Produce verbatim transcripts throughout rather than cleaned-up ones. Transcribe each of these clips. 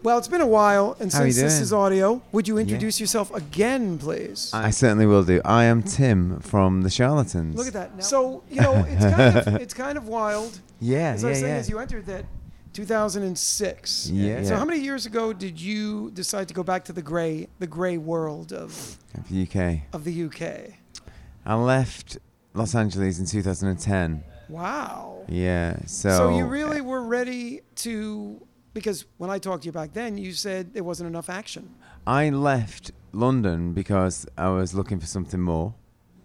Well, it's been a while, and How are you since this doing? is audio, would you introduce yeah. yourself again, please? I certainly will do. I am Tim from The Charlatans. Look at that. Now, so, you know, it's kind of it's kind of wild. Yeah, As yeah, I was saying, yeah. as you entered that two thousand six. Yeah. So yeah. how many years ago did you decide to go back to the grey the grey world of Of the U K. of the U K? I left Los Angeles in two thousand ten. Wow. Yeah, so... So you really were ready to... Because when I talked to you back then, you said there wasn't enough action. I left London because I was looking for something more.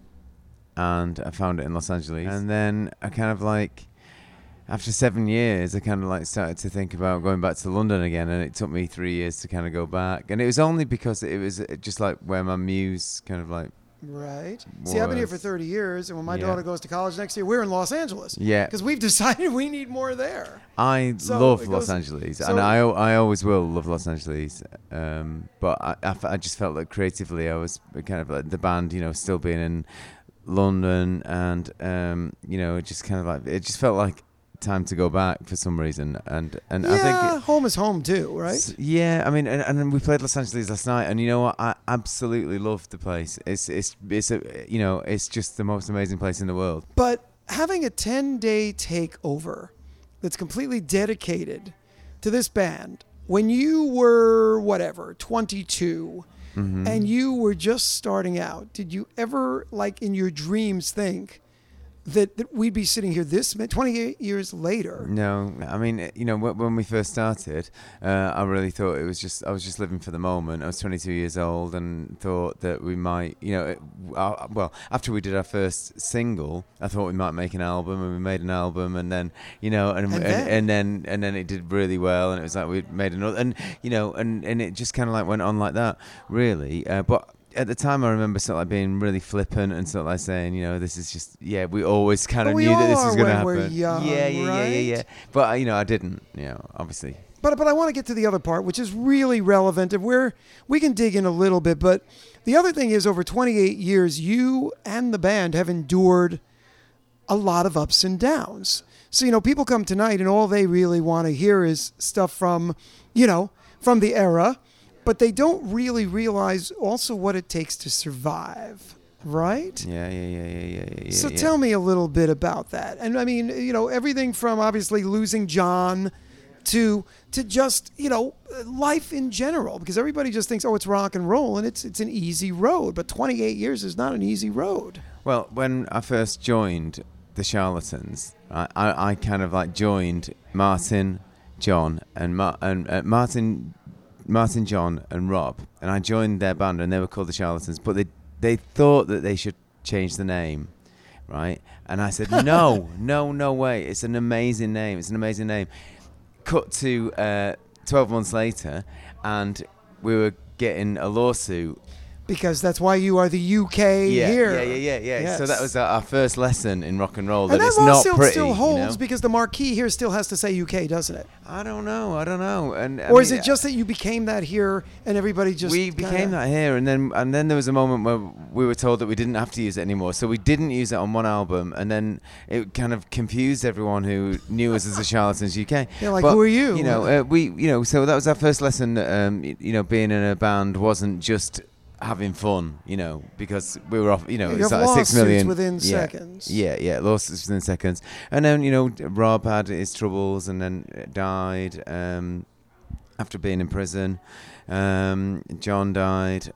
And I found it in Los Angeles. And then I kind of like... After seven years, I kind of like started to think about going back to London again. And it took me three years to kind of go back. And it was only because it was just like where my muse kind of like... Right. See, I've been here for thirty years, and when my yeah. daughter goes to college next year, we're in Los Angeles. Yeah. Because we've decided we need more there. I so love goes, Los Angeles, so and I, I always will love Los Angeles. Um, but I, I, I just felt like creatively I was kind of like the band, you know, still being in London, and, um, you know, it just kind of like, it just felt like time to go back for some reason. And, and yeah, I think... It, home is home too, right? S- yeah, I mean, and, and we played Los Angeles last night, and you know what? I absolutely loved the place. It's it's it's a, you know, it's just the most amazing place in the world. But having a ten-day takeover that's completely dedicated to this band, when you were whatever twenty-two, Mm-hmm. and you were just starting out, did you ever, like in your dreams, think that, that we'd be sitting here this twenty-eight years later? No, I mean, you know, when we first started, uh, I really thought it was just, I was just living for the moment. I was twenty-two years old and thought that we might, you know, it, uh, well, after we did our first single, I thought we might make an album, and we made an album, and then, you know, and And and, then? and then and then it did really well, and it was like we made another, and you know, and, and it just kind of like went on like that, really. Uh, but at the time, I remember sort of like being really flippant and sort of like saying, you know, this is just, yeah, we always kind But of we knew that this all was are going to when we're happen. young, yeah, yeah, right? yeah, yeah, yeah. But, uh, you know, I didn't, you know, obviously. But but I want to get to the other part, which is really relevant. If we're we can dig in a little bit, but the other thing is, over twenty-eight years, you and the band have endured a lot of ups and downs. So, you know, people come tonight and all they really want to hear is stuff from, you know, from the era, but they don't really realize also what it takes to survive, right? Yeah, yeah, yeah, yeah, yeah, yeah. So yeah. tell me a little bit about that. And I mean, you know, everything from obviously losing John to to just, you know, life in general, because everybody just thinks, oh, it's rock and roll, and it's it's an easy road. But twenty-eight years is not an easy road. Well, when I first joined the Charlatans, I, I, I kind of like joined Martin, John, and Mar- and uh, Martin, Martin, John, and Rob, and I joined their band, and they were called the Charlatans, but they they thought that they should change the name, right? And I said, no, no, no way! It's an amazing name. It's an amazing name. Cut to uh, twelve months later, and we were getting a lawsuit. Because that's why you are the U K Yeah, here. yeah, yeah, yeah, yeah. Yes. So that was our, our first lesson in rock and roll. And That, that it's not lawsuit pretty. still holds, you know? because the marquee here still has to say U K, doesn't it? I don't know. I don't know. And I Or is mean, it just that you became that here and everybody just we kinda- became that here, and then and then there was a moment where we were told that we didn't have to use it anymore. So we didn't use it on one album, and then it kind of confused everyone who knew us as the Charlatans U K. They're like, But, who are you? You know, uh, we you know. So that was our first lesson. That, um, y- you know, being in a band wasn't just having fun, you know, because we were off, you know, You it's have like six lawsuits million within yeah, seconds. Yeah, yeah, lawsuits within seconds. And then, you know, Rob had his troubles and then died um, after being in prison. Um, John died.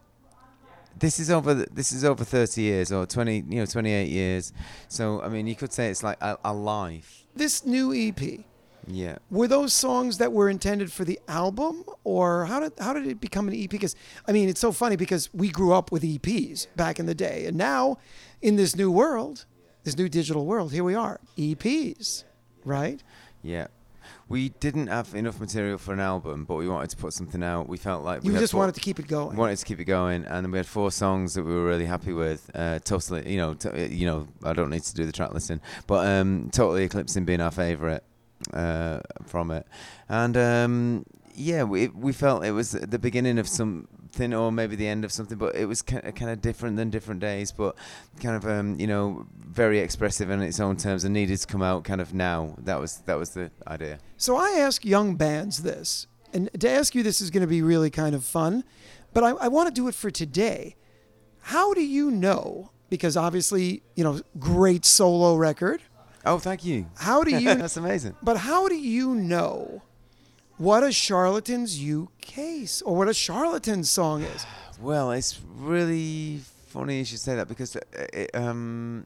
This is over. This is over thirty years, or twenty, you know, twenty-eight years. So, I mean, you could say it's like a, a life. This new E P, Yeah. were those songs that were intended for the album, or how did how did it become an E P? Because I mean, it's so funny because we grew up with E Ps back in the day, and now in this new world, this new digital world, here we are, E Ps, right? Yeah. We didn't have enough material for an album, but we wanted to put something out. We felt like we You had just four- wanted to keep it going. wanted to keep it going, and then we had four songs that we were really happy with. Uh, totally, you know, t- you know, I don't need to do the track listing, but um, Totally Eclipsing being our favourite uh, from it, and um, yeah, we we felt it was the beginning of something, or maybe the end of something, but it was kind of, kind of different than Different Days, but kind of um, you know, very expressive in its own terms, and needed to come out kind of now. That was that was the idea. So I ask young bands this. and to ask you this is going to be really kind of fun, but I, I want to do it for today. How do you know? Because obviously, you know, great solo record. Oh, thank you. How do you? That's amazing. But how do you know what a Charlatans U K or what a Charlatans song is? Well, it's really funny you should say that because it, um,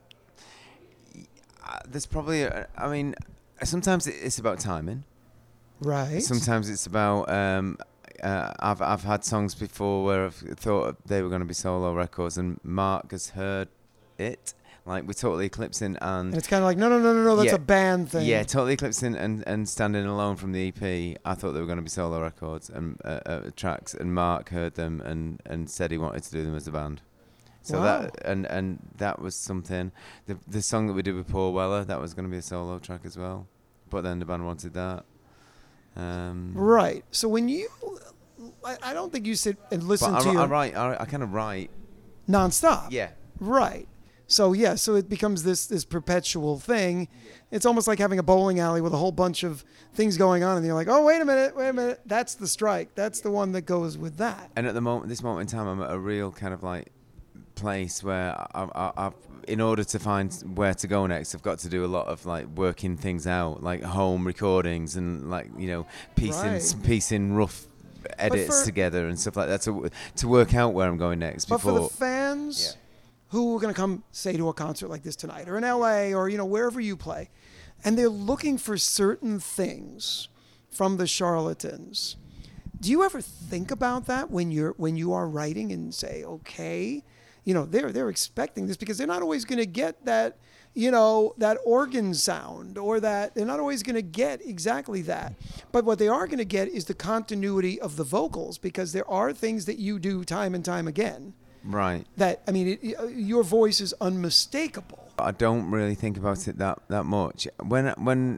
there's probably, a, I mean, sometimes it's about timing. Right. Sometimes it's about, um, uh, I've I've had songs before where I've thought they were going to be solo records and Mark has heard it. Like with Totally Eclipsing and... And it's kind of like, no, no, no, no, no, that's yeah, a band thing. Yeah, Totally Eclipsing and, and Standing Alone from the E P, I thought they were going to be solo records and uh, uh, tracks, and Mark heard them and, and said he wanted to do them as a band. So Wow. that and, and that was something. The the song that we did with Paul Weller, that was going to be a solo track as well. But then the band wanted that. Um, Right. So when you... I, I don't think you sit and listen but to I, your... I write, I, I kind of write. nonstop. Yeah. Right. So yeah, so it becomes this this perpetual thing. It's almost like having a bowling alley with a whole bunch of things going on, and you're like, oh, wait a minute, wait a minute, that's the strike. That's the one that goes with that. And at the moment, this moment in time, I'm at a real kind of like place where I, I, I've, in order to find where to go next, I've got to do a lot of like working things out, like home recordings and like you know piecing Right. piecing rough edits for- together and stuff like that to to work out where I'm going next. But before for the fans Yeah. who are going to come, say, to a concert like this tonight, or in L A, or you know wherever you play, and they're looking for certain things from the Charlatans, do you ever think about that when you're when you are writing and say, okay, you know they're they're expecting this because they're not always going to get that, you know, that organ sound or that they're not always going to get exactly that. But what they are going to get is the continuity of the vocals, because there are things that you do time and time again. Right. That, I mean, it, your voice is unmistakable. I don't really think about it that, that much. When when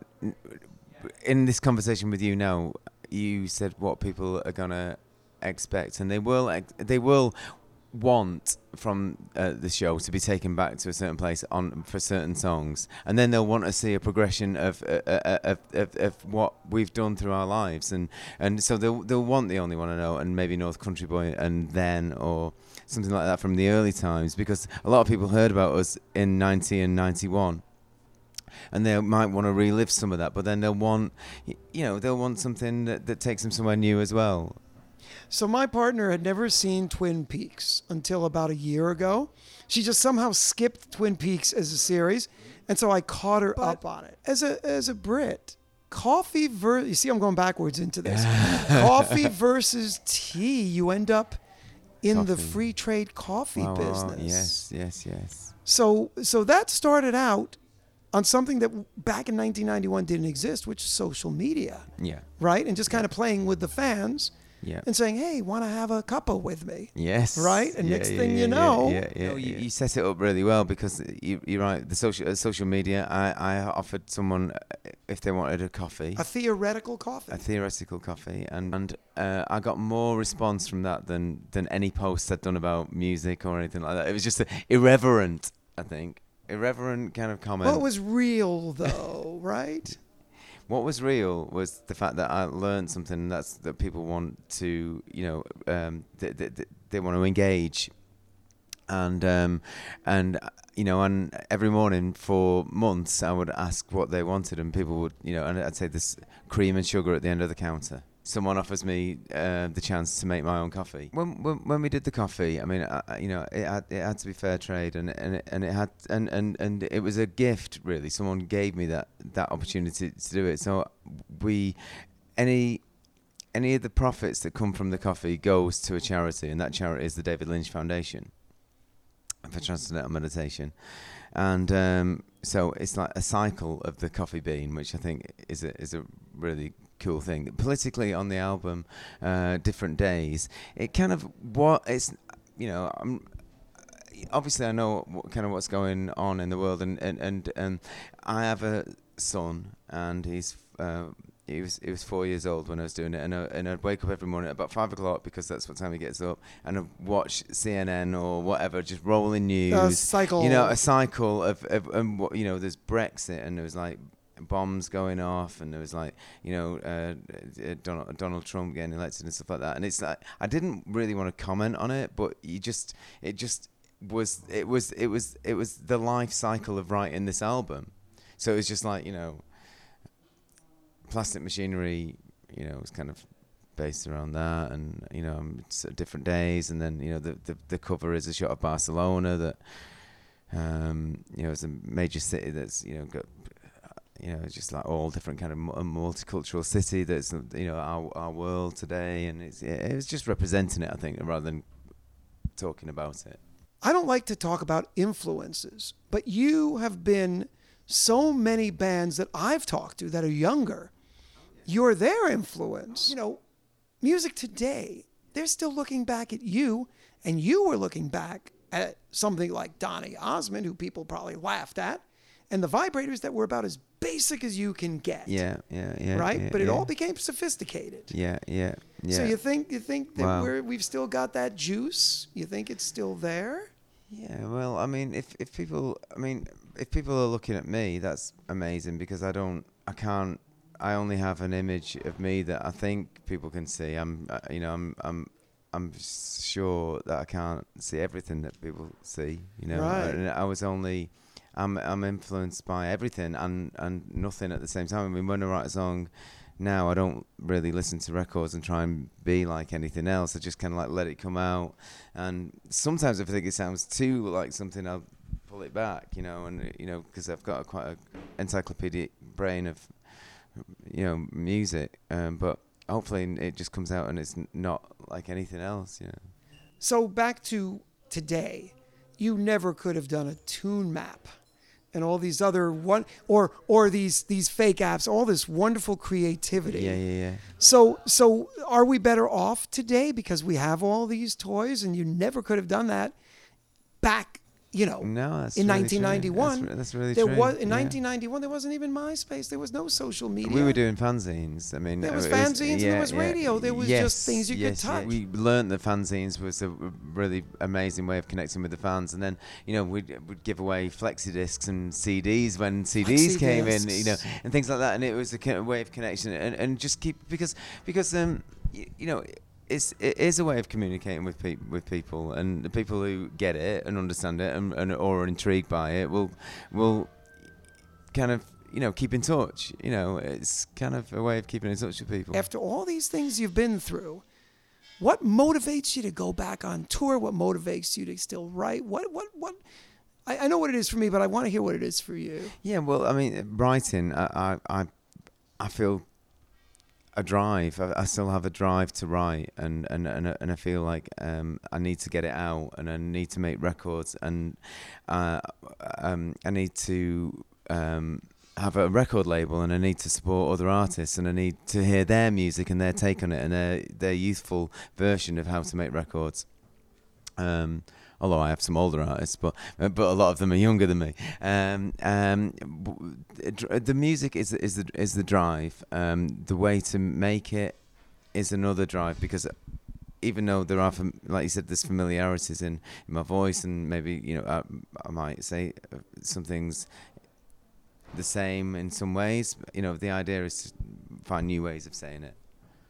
in this conversation with you now, you said what people are gonna expect, and they will ex- they will want from uh, the show to be taken back to a certain place on for certain songs, and then they'll want to see a progression of uh, uh, of, of of what we've done through our lives, and and so they'll they'll want The Only One I Know and maybe North Country Boy and Then or something like that from the early times, because a lot of people heard about us in ninety and ninety-one. And they might want to relive some of that, but then they'll want, you know, they'll want something that, that takes them somewhere new as well. So my partner had never seen Twin Peaks until about a year ago. She just somehow skipped Twin Peaks as a series, and so I caught her but up on it. As a as a Brit, coffee ver- you see I'm going backwards into this. Coffee versus tea, you end up in Coffee. the free trade coffee Wow, wow, business. yes, yes, yes. So so that started out on something that back in nineteen ninety-one didn't exist, which is social media. Yeah. Right? And just kind of playing with the fans. Yeah. And saying, hey, want to have a cuppa with me? Yes. Right? And Yeah, next yeah, thing yeah, you yeah, know... Yeah, yeah, no, you, you set it up really well, because you, you're right, the social uh, social media, I, I offered someone, uh, if they wanted a coffee... A theoretical coffee. A theoretical coffee. And, and uh, I got more response from that than, than any post I'd done about music or anything like that. It was just uh, irreverent, I think. Irreverent kind of comment. Well, it was real, though, right? What was real was the fact that I learned something that's that people want to, you know, um, they, they, they want to engage, and um, and uh, you know, and every morning for months I would ask what they wanted, and people would, you know, and I'd say this cream and sugar at the end of the counter. Someone offers me uh, the chance to make my own coffee. When when, when we did the coffee, I mean, I, you know, it had, it had to be fair trade, and and it, and it had and, and, and it was a gift, really. Someone gave me that, that opportunity to do it. So we, any any of the profits that come from the coffee goes to a charity, and that charity is the David Lynch Foundation for Transcendental Meditation. And um, so it's like a cycle of the coffee bean, which I think is a is a really cool thing. Politically on the album, uh, Different Days, it kind of what it's, you know, I'm, obviously I know what, kind of what's going on in the world, and and and, and I have a son, and he's uh, he was he was four years old when I was doing it, and I, and I'd wake up every morning at about five o'clock, because that's what time he gets up, and I'd watch C N N or whatever, just rolling news, A cycle. you know, a cycle of, of um, what, you know, there's Brexit, and it was like bombs going off, and there was like, you know, uh, uh, Donald, Donald Trump getting elected and stuff like that. And it's like, I didn't really want to comment on it, but you just, it just was, it was, it was, it was the life cycle of writing this album. So it was just like, you know, Plastic Machinery, you know, was kind of based around that, and you know, it's different days, and then you know, the the, the cover is a shot of Barcelona that, um, you know, it's a major city that's you know got, you know, just like all different kind of a multicultural city that's you know our our world today, and it's it was just representing it, I think, rather than talking about it. I don't like to talk about influences, but you have been so many bands that I've talked to that are younger. You're their influence. You know, music today, they're still looking back at you, and you were looking back at something like Donny Osmond, who people probably laughed at, and the Vibrators that were about as basic as you can get. Yeah, yeah, yeah. Right? Yeah, but it yeah. all became sophisticated. Yeah, yeah, yeah. So you think you think that Wow. we're we've still got that juice? You think it's still there? Yeah, well, I mean, if if people, I mean, if people are looking at me, that's amazing, because I don't, I can't, I only have an image of me that I think people can see. I'm, uh, you know, I'm, I'm, I'm sure that I can't see everything that people see. You know, Right. and I was only, I'm, I'm influenced by everything and and nothing at the same time. I mean, when I write a song now, I don't really listen to records and try and be like anything else. I just kind of like let it come out. And sometimes if I think it sounds too like something, I'll pull it back, you know, and, you know, because I've got a quite a encyclopedic brain of, you know, music. Um, but hopefully it just comes out and it's n- not like anything else, you know. So back to today, you never could have done a tune map and all these other one or or these these fake apps, all this wonderful creativity. Yeah, yeah, yeah. So so are we better off today because we have all these toys, and you never could have done that back, you know, No, that's in really nineteen ninety-one. True. That's, re- that's really there true. was in yeah. nineteen ninety-one there wasn't even MySpace. There was no social media. We were doing fanzines. I mean, There it was it fanzines and there yeah, was yeah. radio. There was yes, just things you could yes, touch. Yeah. We learned that fanzines was a really amazing way of connecting with the fans, and then you know we'd, we'd give away flexi discs and C Ds when C Ds Flexi came in, discs. you know, and things like that. And it was a kind of way of connection, and, and just keep because because um you, you know. It's, it is a way of communicating with people, with people, and the people who get it and understand it and, and or are intrigued by it will will kind of you know keep in touch. You know, it's kind of a way of keeping in touch with people. After all these things you've been through, what motivates you to go back on tour? What motivates you to still write? What what what? I, I know what it is for me, but I want to hear what it is for you. Yeah, well, I mean, writing, I I I, I feel a drive. I, I still have a drive to write, and and and, and I feel like um, I need to get it out, and I need to make records, and uh, um, I need to um, have a record label, and I need to support other artists, and I need to hear their music and their take on it, and their their youthful version of how to make records. Um, although I have some older artists, but but a lot of them are younger than me. Um, um, the music is is the is the drive. Um, the way to make it is another drive, because even though there are, fam- like you said, there's familiarities in, in my voice, and maybe you know I, I might say some things the same in some ways. You know, the idea is to find new ways of saying it.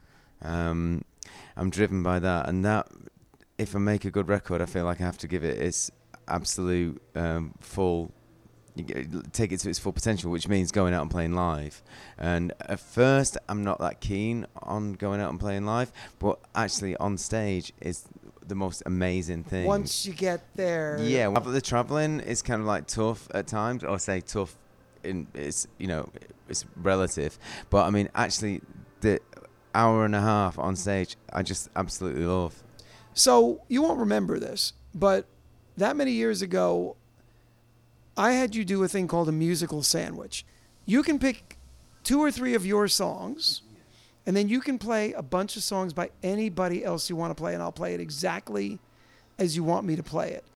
Um, I'm driven by that, and that. If I make a good record, I feel like I have to give it its absolute um, full, you get, take it to its full potential, which means going out and playing live. And at first, I'm not that keen on going out and playing live, but actually on stage is the most amazing thing. Once you get there, Yeah, well, the traveling is kind of like tough at times, or say tough, in it's you know it's relative, but I mean actually the hour and a half on stage, I just absolutely love. So you won't remember this, but that many years ago, I had you do a thing called a musical sandwich. You can pick two or three of your songs, and then you can play a bunch of songs by anybody else you want to play, and I'll play it exactly as you want me to play it.